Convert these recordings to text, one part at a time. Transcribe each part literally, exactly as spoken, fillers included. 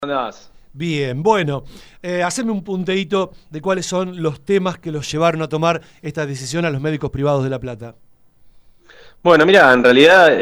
Andás? Bien, bueno, eh, haceme un punteíto de cuáles son los temas que los llevaron a tomar esta decisión a los médicos privados de La Plata. Bueno, mira, en realidad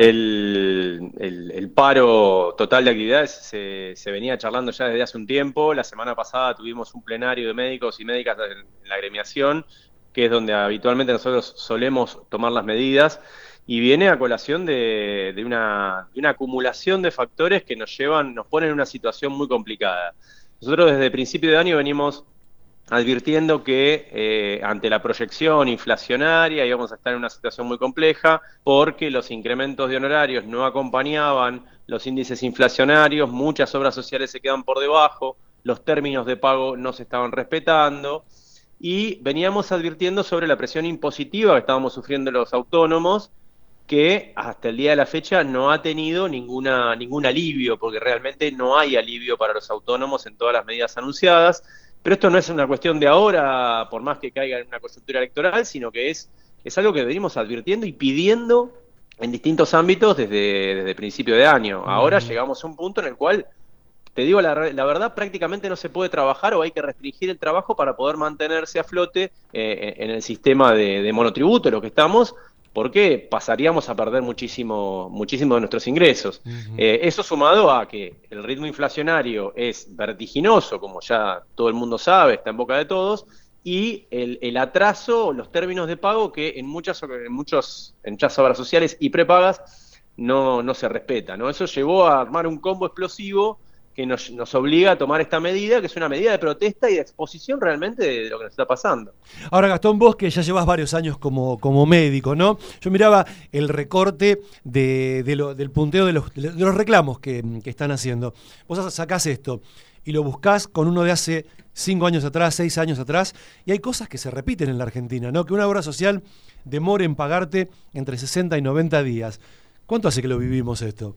el, el- el paro total de actividades se, se venía charlando ya desde hace un tiempo. La semana pasada tuvimos un plenario de médicos y médicas en, en la agremiación, que es donde habitualmente nosotros solemos tomar las medidas, y viene a colación de, de una, de una acumulación de factores que nos llevan, nos ponen en una situación muy complicada. Nosotros desde principio de año venimos advirtiendo que eh, ante la proyección inflacionaria íbamos a estar en una situación muy compleja porque los incrementos de honorarios no acompañaban los índices inflacionarios, muchas obras sociales se quedan por debajo, los términos de pago no se estaban respetando y veníamos advirtiendo sobre la presión impositiva que estábamos sufriendo los autónomos, que hasta el día de la fecha no ha tenido ninguna, ningún alivio, porque realmente no hay alivio para los autónomos en todas las medidas anunciadas. Pero esto no es una cuestión de ahora, por más que caiga en una coyuntura electoral, sino que es, es algo que venimos advirtiendo y pidiendo en distintos ámbitos desde, desde principio de año. Ahora Ujú. llegamos a un punto en el cual, te digo la, la verdad, prácticamente no se puede trabajar o hay que restringir el trabajo para poder mantenerse a flote eh, en el sistema de, de monotributo, lo que estamos, porque pasaríamos a perder muchísimo, muchísimo de nuestros ingresos. Ujú. Eh, eso sumado a que el ritmo inflacionario es vertiginoso, como ya todo el mundo sabe, está en boca de todos, y el, el atraso, los términos de pago que en muchas, en muchos, en muchas obras sociales y prepagas no, no se respeta, ¿no? Eso llevó a armar un combo explosivo que nos, nos obliga a tomar esta medida, que es una medida de protesta y de exposición realmente de, de lo que nos está pasando. Ahora, Gastón, vos que ya llevas varios años como, como médico, ¿no? Yo miraba el recorte de, de lo- del punteo de los, de los reclamos que, que están haciendo. Vos sacás esto y lo buscás con uno de hace cinco años atrás, seis años atrás, y hay cosas que se repiten en la Argentina, ¿no? Que una obra social demore en pagarte entre sesenta y noventa días. ¿Cuánto hace que lo vivimos esto?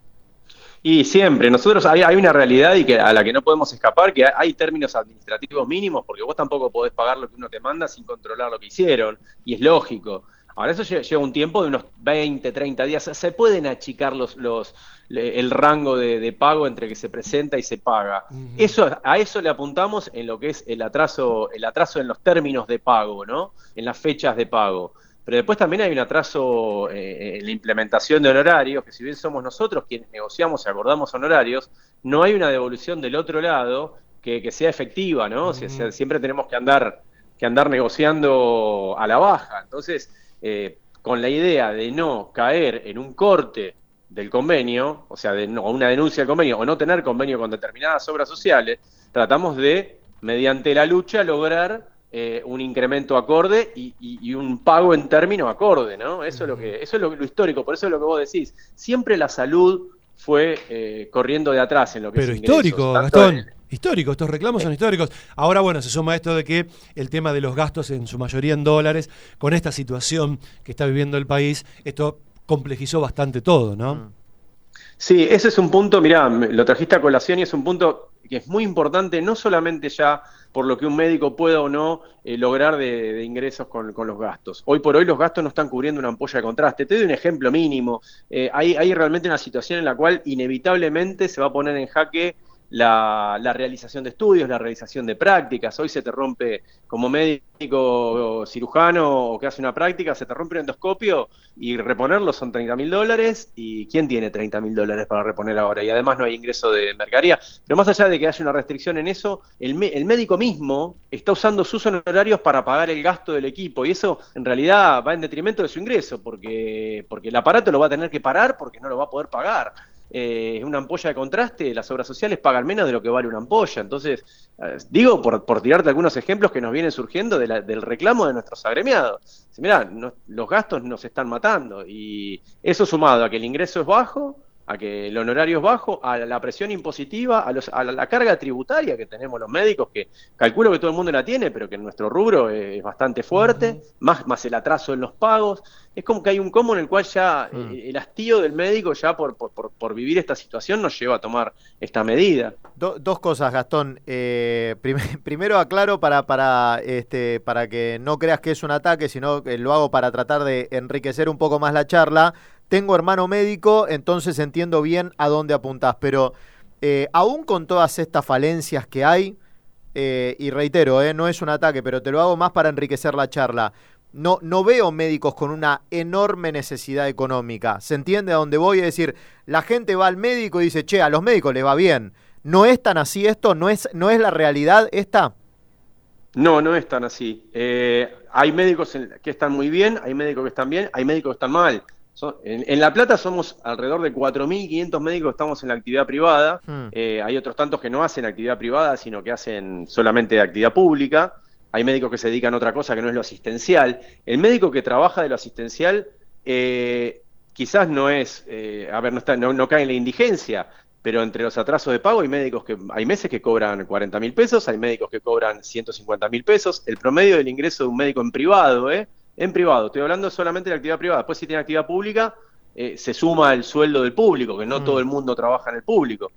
Y siempre, nosotros hay, hay una realidad y que a la que no podemos escapar, que hay términos administrativos mínimos, porque vos tampoco podés pagar lo que uno te manda sin controlar lo que hicieron, y es lógico. Ahora eso lle- lleva un tiempo de unos veinte, treinta días, se pueden achicar los, los, le- el rango de, de pago entre que se presenta y se paga. Ujú. Eso, a eso le apuntamos en lo que es el atraso, el atraso en los términos de pago, ¿no? En las fechas de pago. Pero después también hay un atraso eh, en la implementación de honorarios, que si bien somos nosotros quienes negociamos y acordamos honorarios, no hay una devolución del otro lado que, que sea efectiva, ¿no? O sea, Ujú. sea, siempre tenemos que andar, que andar negociando a la baja. Entonces, eh, con la idea de no caer en un corte del convenio, o sea, de no, una denuncia del convenio, o no tener convenio con determinadas obras sociales, tratamos de, mediante la lucha, lograr eh, un incremento acorde y, y, y, un pago en término acorde, ¿no? Eso es lo Ujú. que, eso es lo, lo histórico, por eso es lo que vos decís. Siempre la salud fue eh, corriendo de atrás en lo que es Pero ingresos, histórico, tanto en Gastón, el, histórico, estos reclamos son eh, históricos. Ahora, bueno, se suma esto de que el tema de los gastos, en su mayoría en dólares, con esta situación que está viviendo el país, esto complejizó bastante todo, ¿no? Mm. Sí, ese es un punto, mirá, me- lo trajiste a colación y es un punto que es muy importante, no solamente ya por lo que un médico pueda o no eh, lograr de, de ingresos con, con los gastos. Hoy por hoy los gastos no están cubriendo una ampolla de contraste. Te doy un ejemplo mínimo. Eh, hay, hay realmente una situación en la cual inevitablemente se va a poner en jaque la, la realización de estudios, la realización de prácticas. Hoy se te rompe, como médico cirujano o que hace una práctica, se te rompe un endoscopio y reponerlo son treinta mil dólares. ¿Y quién tiene treinta mil dólares para reponer ahora? Y además no hay ingreso de mercadería. Pero más allá de que haya una restricción en eso, el, me- el médico mismo está usando sus honorarios para pagar el gasto del equipo. Y eso en realidad va en detrimento de su ingreso, porque, porque el aparato lo va a tener que parar porque no lo va a poder pagar. Eh, una ampolla de contraste, las obras sociales pagan menos de lo que vale una ampolla. Entonces, eh, digo, por, por tirarte algunos ejemplos que nos vienen surgiendo de la- del reclamo de nuestros agremiados. Si, mirá, no- los gastos nos están matando y eso sumado a que el ingreso es bajo, a que el honorario es bajo, a la presión impositiva, a, los, a la, la carga tributaria que tenemos los médicos, que calculo que todo el mundo la tiene, pero que en nuestro rubro es, es bastante fuerte, Ujú. más, más el atraso en los pagos. Es como que hay un combo en el cual ya Mm. eh, el hastío del médico ya por, por, por, por vivir esta situación nos lleva a tomar esta medida. Do- dos cosas, Gastón. Eh, prim- primero aclaro para, para, este, para que no creas que es un ataque, sino que lo hago para tratar de enriquecer un poco más la charla. Tengo hermano médico, entonces entiendo bien a dónde apuntás, pero eh, aún con todas estas falencias que hay, eh, y reitero, eh, no es un ataque, pero te lo hago más para enriquecer la charla, no, no veo médicos con una enorme necesidad económica. ¿Se entiende a dónde voy? Es decir, la gente va al médico y dice, che, a los médicos les va bien. ¿No es tan así esto? ¿No es, no es la realidad esta? No, no es tan así. Eh, hay médicos que están muy bien, hay médicos que están bien, hay médicos que están mal. Son, en, en La Plata somos alrededor de cuatro mil quinientos médicos que estamos en la actividad privada. Hmm. Eh, hay otros tantos que no hacen actividad privada, sino que hacen solamente actividad pública. Hay médicos que se dedican a otra cosa que no es lo asistencial. El médico que trabaja de lo asistencial eh, quizás no es, eh, a ver, no, está, no, no cae en la indigencia, pero entre los atrasos de pago hay médicos que hay meses que cobran cuarenta mil pesos, hay médicos que cobran ciento cincuenta mil pesos. El promedio del ingreso de un médico en privado, ¿eh? En privado, estoy hablando solamente de la actividad privada. Después, si tiene actividad pública, eh, se suma el sueldo del público, que no mm. todo el mundo trabaja en el público.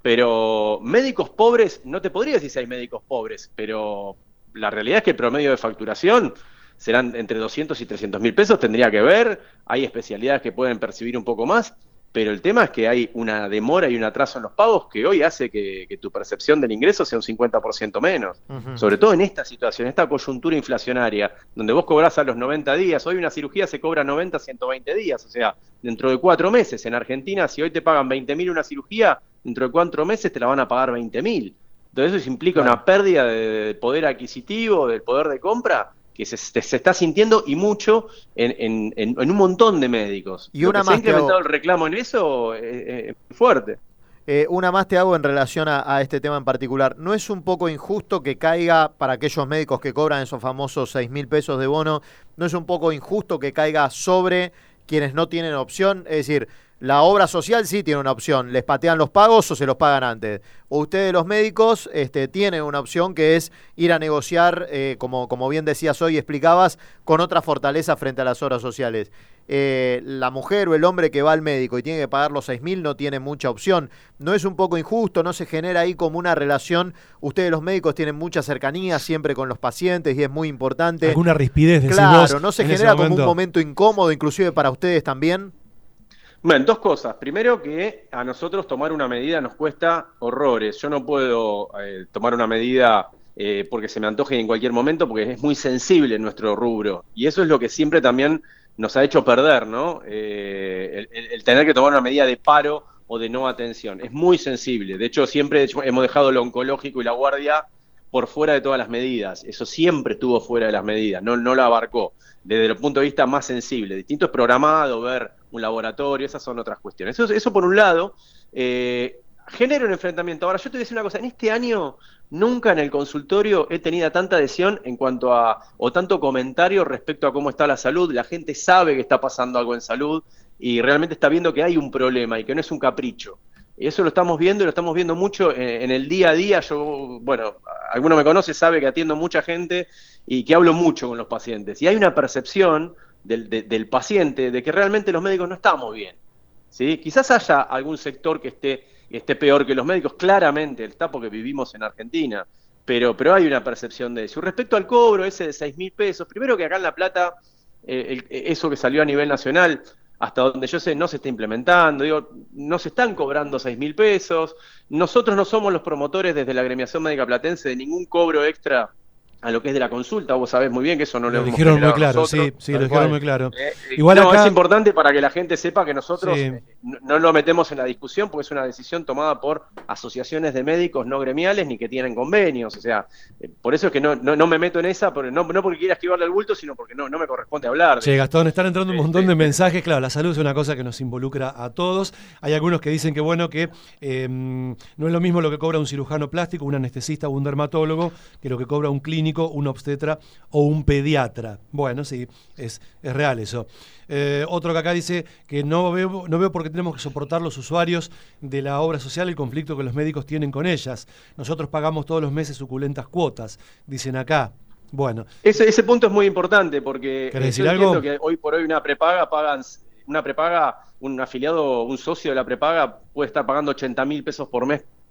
Pero médicos pobres, no te podría decir si hay médicos pobres, pero la realidad es que el promedio de facturación serán entre doscientos y trescientos mil pesos, tendría que ver. Hay especialidades que pueden percibir un poco más, pero el tema es que hay una demora y un atraso en los pagos que hoy hace que, que tu percepción del ingreso sea un cincuenta por ciento menos. Uh-huh. Sobre todo en esta situación, en esta coyuntura inflacionaria, donde vos cobrás a los noventa días, hoy una cirugía se cobra noventa, ciento veinte días, o sea, dentro de cuatro meses. En Argentina, si hoy te pagan veinte mil una cirugía, dentro de cuatro meses te la van a pagar veinte mil. Entonces eso implica claro. una pérdida de, de poder adquisitivo, del poder de compra, que se, se está sintiendo y mucho en, en, en, en un montón de médicos. Y una Lo que más se ha incrementado hago... el reclamo en eso es, es fuerte. Eh, una más te hago en relación a, a este tema en particular. ¿No es un poco injusto que caiga, para aquellos médicos que cobran esos famosos seis mil pesos de bono, no es un poco injusto que caiga sobre quienes no tienen opción? Es decir, la obra social sí tiene una opción, les patean los pagos o se los pagan antes. O ustedes los médicos este, tienen una opción que es ir a negociar, eh, como, como bien decías hoy y explicabas, con otra fortaleza frente a las obras sociales. Eh, la mujer o el hombre que va al médico y tiene que pagar los seis mil no tiene mucha opción. ¿No es un poco injusto? ¿No se genera ahí como una relación? Ustedes los médicos tienen mucha cercanía siempre con los pacientes y es muy importante. ¿Alguna rispidez? Decís claro, vos, ¿no se genera como un momento incómodo inclusive para ustedes también? Bueno, dos cosas. Primero, que a nosotros tomar una medida nos cuesta horrores. Yo no puedo eh, tomar una medida eh, porque se me antoje en cualquier momento, porque es muy sensible nuestro rubro. Y eso es lo que siempre también nos ha hecho perder, ¿no? Eh, el, el tener que tomar una medida de paro o de no atención. Es muy sensible. De hecho, siempre hemos dejado lo oncológico y la guardia por fuera de todas las medidas. Eso siempre estuvo fuera de las medidas, no, no lo abarcó. Desde el punto de vista más sensible. Distinto es programado, ver un laboratorio, esas son otras cuestiones. Eso, eso por un lado, eh, genera un enfrentamiento. Ahora, yo te voy a decir una cosa, en este año nunca en el consultorio he tenido tanta adhesión en cuanto a, o tanto comentario respecto a cómo está la salud. La gente sabe que está pasando algo en salud y realmente está viendo que hay un problema y que no es un capricho. Y eso lo estamos viendo y lo estamos viendo mucho en, en el día a día. Yo, bueno, alguno me conoce, sabe que atiendo mucha gente y que hablo mucho con los pacientes. Y hay una percepción del, de, del paciente de que realmente los médicos no estamos bien, ¿sí? Quizás haya algún sector que esté, esté peor que los médicos, claramente está porque vivimos en Argentina, pero, pero hay una percepción de eso. Respecto al cobro ese de seis mil pesos, primero que acá en La Plata, eh, el, eso que salió a nivel nacional, hasta donde yo sé, no se está implementando. Digo, no se están cobrando seis mil pesos. Nosotros no somos los promotores desde la Agremiación Médica Platense de ningún cobro extra a lo que es de la consulta. Vos sabés muy bien que eso no lo, lo hemos dijeron muy claro, nosotros, sí, sí, lo dijeron muy claro. Eh, Igual no, acá... es importante para que la gente sepa que nosotros sí. no, no lo metemos en la discusión porque es una decisión tomada por asociaciones de médicos no gremiales ni que tienen convenios. O sea, eh, por eso es que no, no, no me meto en esa, pero no, no porque quiera esquivarle el bulto, sino porque no, no me corresponde hablar. Sí, Gastón, están entrando un montón de mensajes. Claro, la salud es una cosa que nos involucra a todos. Hay algunos que dicen que bueno, que eh, no es lo mismo lo que cobra un cirujano plástico, un anestesista o un dermatólogo, que lo que cobra un clínico, un obstetra o un pediatra. Bueno, sí, es, es real eso. Eh, otro que acá dice que no veo, no veo por qué tenemos que soportar los usuarios de la obra social el conflicto que los médicos tienen con ellas. Nosotros pagamos todos los meses suculentas cuotas, dicen acá. Bueno. Ese, ese punto es muy importante porque ¿querés decir yo algo? entiendo que hoy por hoy una prepaga pagan, una prepaga, un afiliado, un socio de la prepaga puede estar pagando ochenta mil pesos por mes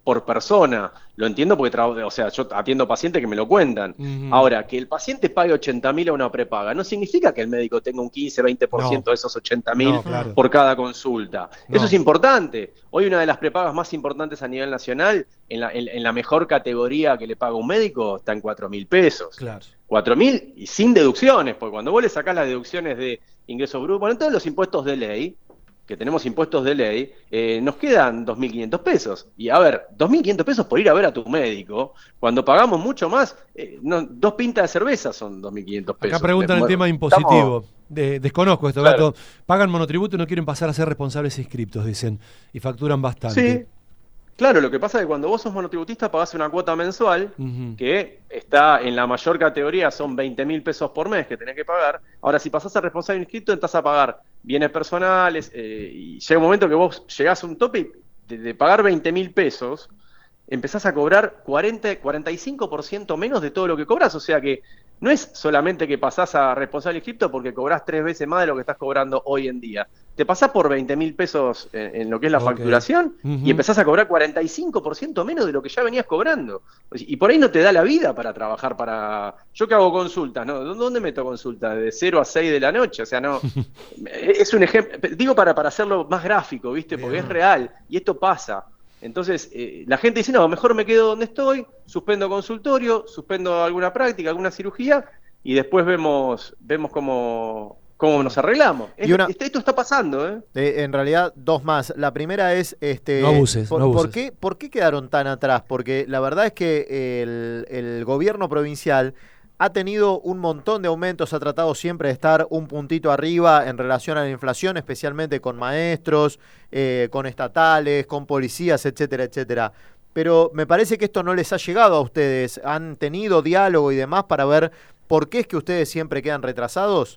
por persona. Lo entiendo porque, o sea, yo atiendo pacientes que me lo cuentan. Uh-huh. Ahora, que el paciente pague ochenta mil a una prepaga no significa que el médico tenga un quince, veinte por ciento no. de esos ochenta mil no, claro. por cada consulta. No. Eso es importante. Hoy una de las prepagas más importantes a nivel nacional, en la, en, en la mejor categoría que le paga un médico, está en cuatro mil pesos. Claro. cuatro mil y sin deducciones, porque cuando vos le sacás las deducciones de ingresos brutos, bueno, todos los impuestos de ley, que tenemos impuestos de ley, eh, nos quedan dos mil quinientos pesos. Y a ver, dos mil quinientos pesos por ir a ver a tu médico, cuando pagamos mucho más, eh, no, dos pintas de cerveza son dos mil quinientos pesos. Acá preguntan bueno, el tema impositivo. Estamos... De, desconozco esto, claro. Gato. Pagan monotributo y no quieren pasar a ser responsables inscriptos, dicen, y facturan bastante. Sí. Claro, lo que pasa es que cuando vos sos monotributista pagás una cuota mensual, uh-huh. que está en la mayor categoría, son veinte mil pesos por mes que tenés que pagar. Ahora, si pasás a responsable inscrito, entras a pagar bienes personales, eh, y llega un momento que vos llegás a un tope de, de pagar veinte mil pesos, empezás a cobrar cuarenta, cuarenta y cinco por ciento menos de todo lo que cobras, o sea que no es solamente que pasás a responsable inscrito porque cobrás tres veces más de lo que estás cobrando hoy en día. Te pasás por veinte mil pesos en, en lo que es la okay. facturación uh-huh. y empezás a cobrar cuarenta y cinco por ciento menos de lo que ya venías cobrando. Y por ahí no te da la vida para trabajar para... Yo que hago consultas, ¿no? ¿Dónde meto consultas? De cero a seis de la noche, o sea, no... es un ejemplo... Digo para, para hacerlo más gráfico, ¿viste? Porque Bien. es real y esto pasa. Entonces, eh, la gente dice, no, mejor me quedo donde estoy, suspendo consultorio, suspendo alguna práctica, alguna cirugía, y después vemos vemos cómo, cómo nos arreglamos. Es, una, esto está pasando, ¿eh? eh. En realidad, dos más. La primera es, este, no abuses, por, no abuses. ¿por qué, ¿por qué quedaron tan atrás? Porque la verdad es que el, el gobierno provincial ha tenido un montón de aumentos, ha tratado siempre de estar un puntito arriba en relación a la inflación, especialmente con maestros, eh, con estatales, con policías, etcétera, etcétera. Pero me parece que esto no les ha llegado a ustedes. ¿Han tenido diálogo y demás para ver por qué es que ustedes siempre quedan retrasados?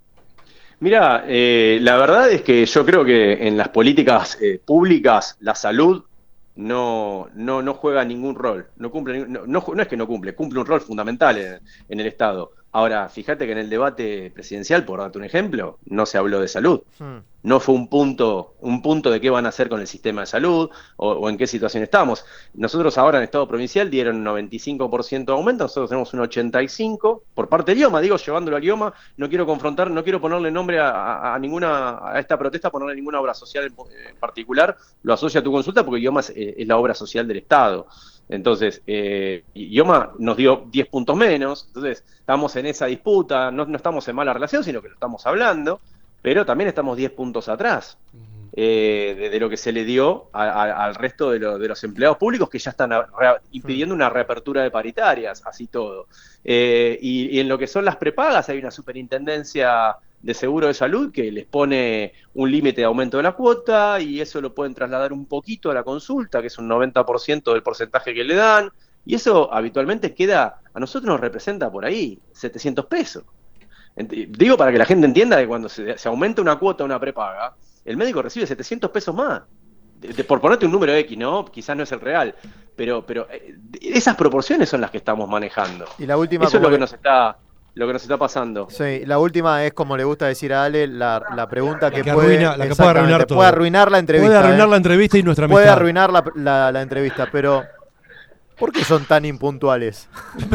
Mira, eh, la verdad es que yo creo que en las políticas eh, públicas la salud no no no juega ningún rol, no cumple no, no, no es que no cumple, cumple un rol fundamental en, en el Estado. Ahora, fíjate que en el debate presidencial, por darte un ejemplo, no se habló de salud. Hmm. No fue un punto un punto de qué van a hacer con el sistema de salud o, o en qué situación estamos. Nosotros ahora en Estado provincial dieron un noventa y cinco por ciento de aumento, nosotros tenemos un ochenta y cinco por ciento por parte del IOMA, digo, llevándolo al IOMA, no quiero confrontar, no quiero ponerle nombre a, a, a ninguna, a esta protesta, ponerle ninguna obra social en, en particular, lo asocia a tu consulta porque IOMA es, es la obra social del Estado. Entonces, eh, IOMA nos dio diez puntos menos, entonces estamos en esa disputa, no, no estamos en mala relación, sino que lo estamos hablando, pero también estamos diez puntos atrás eh, de, de lo que se le dio a, a, al resto de, lo, de los empleados públicos que ya están re, impidiendo una reapertura de paritarias, así todo. Eh, y, y en lo que son las prepagas hay una superintendencia de seguro de salud que les pone un límite de aumento de la cuota y eso lo pueden trasladar un poquito a la consulta, que es un noventa por ciento del porcentaje que le dan, y eso habitualmente queda, a nosotros nos representa por ahí setecientos pesos. Digo para que la gente entienda que cuando se, se aumenta una cuota, una prepaga, el médico recibe setecientos pesos más. De, de, por ponerte un número X, ¿no? Quizás no es el real, pero, pero eh, esas proporciones son las que estamos manejando. Y la última, eso es lo que nos está... lo que nos está pasando. Sí, la última es, como le gusta decir a Ale, la, la pregunta que, la que puede, arruina, la que puede arruinar todo. Puede arruinar la entrevista. Puede arruinar ¿eh? la entrevista y nuestra amistad. Puede arruinar la, la, la entrevista, pero ¿por qué son tan impuntuales?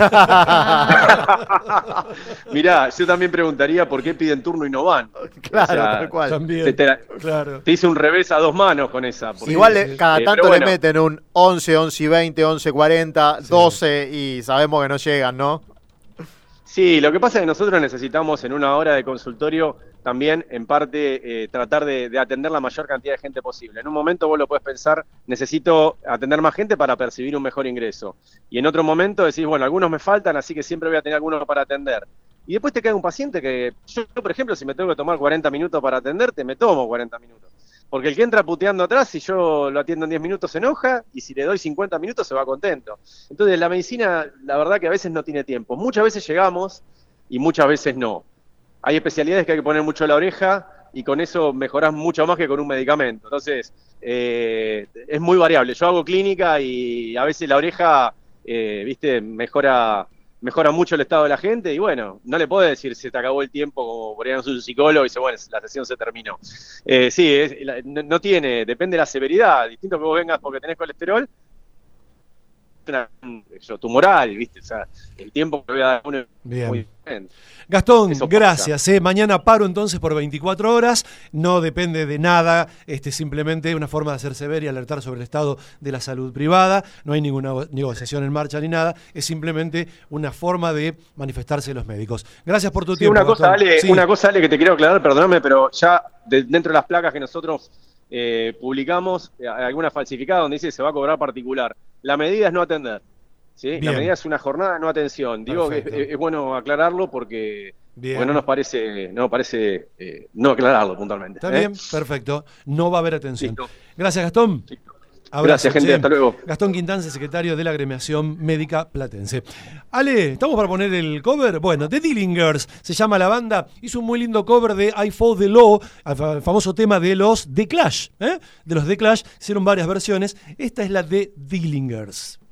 Mirá, yo también preguntaría por qué piden turno y no van. Claro, o sea, tal cual. También, te, te, claro. te hice un revés a dos manos con esa. Porque, igual le, cada eh, tanto bueno. le meten un once, once y veinte, once y cuarenta, sí. doce y sabemos que no llegan, ¿no? Sí, lo que pasa es que nosotros necesitamos en una hora de consultorio también, en parte, eh, tratar de, de atender la mayor cantidad de gente posible. En un momento vos lo podés pensar, necesito atender más gente para percibir un mejor ingreso. Y en otro momento decís, bueno, algunos me faltan, así que siempre voy a tener algunos para atender. Y después te queda un paciente que, yo, por ejemplo, si me tengo que tomar cuarenta minutos para atenderte, me tomo cuarenta minutos. Porque el que entra puteando atrás, si yo lo atiendo en diez minutos se enoja, y si le doy cincuenta minutos se va contento. Entonces la medicina, la verdad que a veces no tiene tiempo. Muchas veces llegamos y muchas veces no. Hay especialidades que hay que poner mucho la oreja y con eso mejorás mucho más que con un medicamento. Entonces, eh, es muy variable. Yo hago clínica y a veces la oreja, eh, viste, mejora... mejora mucho el estado de la gente y bueno, no le puedo decir se te acabó el tiempo como por ejemplo un psicólogo y dice, bueno, la sesión se terminó. Eh, sí, es, no, no tiene, depende de la severidad, distinto que vos vengas porque tenés colesterol una yo, tumoral, ¿viste? O sea, el tiempo que voy a dar uno es muy diferente. Gastón, gracias. Eh. Mañana paro entonces por veinticuatro horas. No depende de nada, este, simplemente una forma de hacerse ver y alertar sobre el estado de la salud privada. No hay ninguna negociación en marcha ni nada. Es simplemente una forma de manifestarse los médicos. Gracias por tu sí, tiempo. Una cosa, Ale, sí. una cosa, Ale, que te quiero aclarar, perdóname, pero ya de, dentro de las placas que nosotros eh, publicamos, eh, alguna falsificada donde dice se va a cobrar particular. La medida es no atender. ¿Sí? La medida es una jornada de no atención. Digo Perfecto. que es, es bueno aclararlo porque, porque no nos parece, no nos parece eh, no aclararlo puntualmente. Está ¿eh? bien, perfecto. No va a haber atención. Listo. Gracias, Gastón. Listo. Abrazo, Gracias, gente. che. Hasta luego. Gastón Quintance, secretario de la Agremiación Médica Platense. Ale, ¿estamos para poner el cover? Bueno, The Dillingers se llama la banda. Hizo un muy lindo cover de I Fought the Law, el famoso tema de los The Clash. ¿eh? De los The Clash hicieron varias versiones. Esta es la de Dillingers.